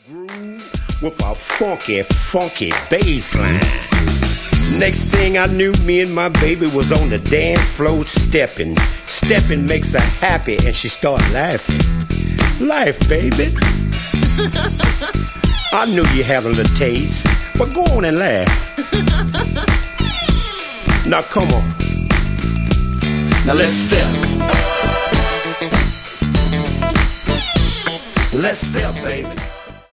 groove with a funky, funky bass line. Next thing I knew, me and my baby was on the dance floor stepping. Stepping makes her happy and she start laughing. Life, baby. I knew you had a little taste, but go on and laugh. Now come on. Now let's step. Let's step, baby.